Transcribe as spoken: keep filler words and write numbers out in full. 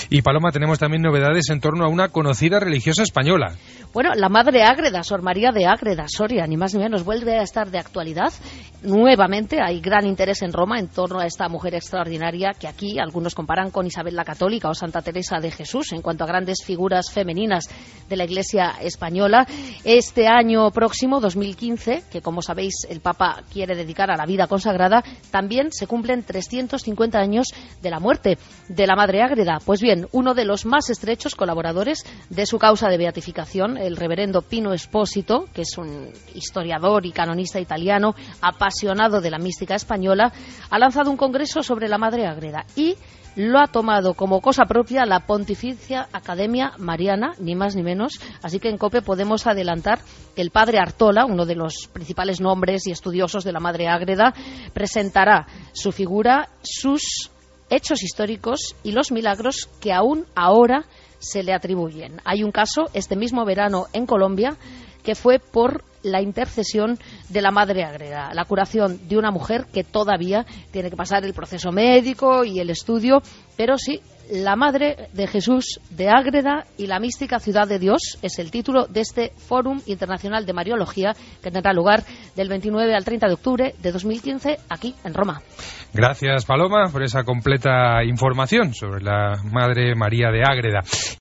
Y Paloma, tenemos también novedades en torno a una conocida religiosa española. Bueno, la Madre Ágreda, Sor María de Ágreda, Soria, ni más ni menos, vuelve a estar de actualidad. Nuevamente hay gran interés en Roma en torno a esta mujer extraordinaria que aquí algunos comparan con Isabel la Católica o Santa Teresa de Jesús en cuanto a grandes figuras femeninas de la Iglesia española. Este año próximo, dos mil quince, que como sabéis el Papa quiere dedicar a la vida consagrada, también se cumplen trescientos cincuenta años de la muerte de la Madre Ágreda. Pues bien, uno de los más estrechos colaboradores de su causa de beatificación, el reverendo Pino Espósito, que es un historiador y canonista italiano apasionado de la mística española, ha lanzado un congreso sobre la Madre Ágreda y lo ha tomado como cosa propia la Pontificia Academia Mariana, ni más ni menos. Así que en COPE podemos adelantar que el padre Artola, uno de los principales nombres y estudiosos de la Madre Ágreda, presentará su figura, sus hechos históricos y los milagros que aún ahora se le atribuyen. Hay un caso este mismo verano en Colombia que fue por la intercesión de la Madre Ágreda, la curación de una mujer que todavía tiene que pasar el proceso médico y el estudio, pero sí, la Madre de Jesús de Ágreda y la mística Ciudad de Dios es el título de este Fórum Internacional de Mariología que tendrá lugar del veintinueve al treinta de octubre de dos mil quince aquí en Roma. Gracias, Paloma, por esa completa información sobre la Madre María de Ágreda.